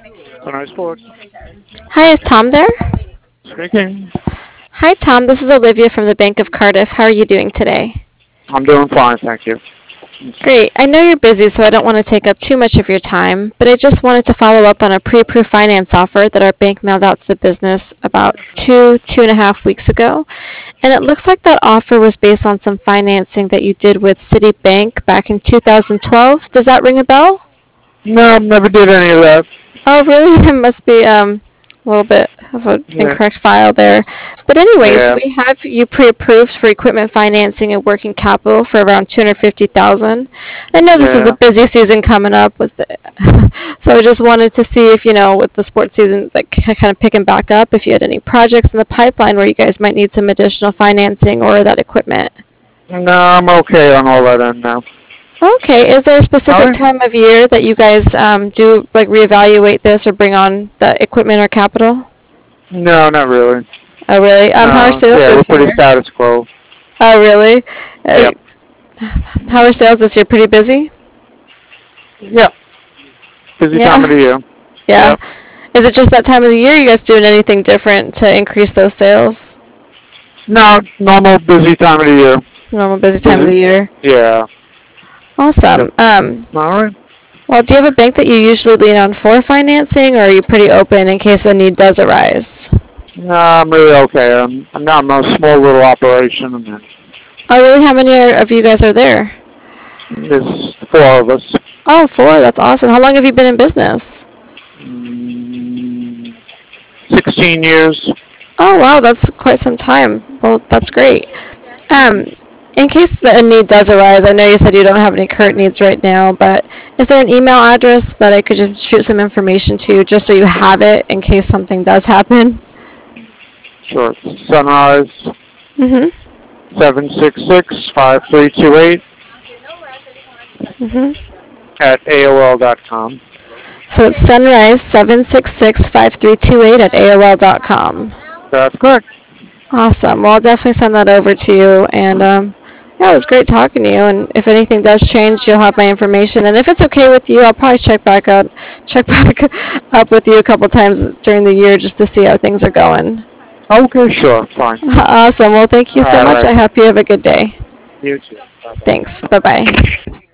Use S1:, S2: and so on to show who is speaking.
S1: Sunrise Sports.
S2: Hi, is Tom there?
S1: Speaking.
S2: Hi, Tom. This is Olivia from the Bank of Cardiff. How are you doing today?
S1: I'm doing fine, thank you.
S2: Great. I know you're busy, so I don't want to take up too much of your time, but I just wanted to follow up on a pre-approved finance offer that our bank mailed out to the business about 2.5 weeks ago. And it looks like that offer was based on some financing that you did with Citibank back in 2012. Does that ring a bell?
S1: No, never did any of that.
S2: Oh, really? It must be a little bit of an
S1: Yeah.
S2: incorrect file there. But anyways,
S1: Yeah.
S2: we have you pre-approved for equipment financing and working capital for around 250,000. I know this is a
S1: Yeah.
S2: busy season coming up with the, so I just wanted to see if, with the sports season like kind of picking back up, if you had any projects in the pipeline where you guys might need some additional financing or that equipment.
S1: No, I'm okay on all that end now.
S2: Okay, is there a
S1: All
S2: specific
S1: right.
S2: time of year that you guys do like reevaluate this or bring on the equipment or capital?
S1: No, not really.
S2: Oh, really? How are
S1: No.
S2: sales
S1: Yeah, we're
S2: this
S1: pretty
S2: year?
S1: status quo.
S2: Oh, really? Uh,
S1: Yep.
S2: how are sales this year? Pretty busy?
S1: Yep. Busy time of
S2: Yeah.
S1: the year.
S2: Yeah.
S1: Yep.
S2: Is it just that time of the year? You guys doing anything different to increase those sales?
S1: No, normal busy time of the year.
S2: Normal busy time of
S1: Busy.
S2: the year.
S1: Yeah.
S2: Awesome.
S1: Yep. All right.
S2: Well, do you have a bank that you usually lean on for financing, or are you pretty open in case a need does arise?
S1: No, I'm really okay. I'm a small little operation, and
S2: Oh, really? How many of you guys are there?
S1: there's four of us.
S2: Oh, four. That's awesome. How long have you been in business?
S1: Mm, 16 years.
S2: Oh, wow. That's quite some time. Well, that's great. Um, in case a need does arise, I know you said you don't have any current needs right now, but is there an email address that I could just shoot some information to just so you have it in case something does happen?
S1: Sure. Sunrise
S2: Mm-hmm.
S1: 766-5328
S2: Mm-hmm.
S1: at AOL.com.
S2: So it's sunrise7665328 at AOL.com.
S1: That's correct.
S2: Awesome. Well, I'll definitely send that over to you. And yeah, it was great talking to you. And if anything does change, you'll have my information. And if it's okay with you, I'll probably check back up with you a couple times during the year just to see how things are going.
S1: Okay, sure. Fine.
S2: Awesome. Well, thank you so
S1: All
S2: much.
S1: right.
S2: I hope you have a good day.
S1: You too. Bye-bye.
S2: Thanks. Bye bye.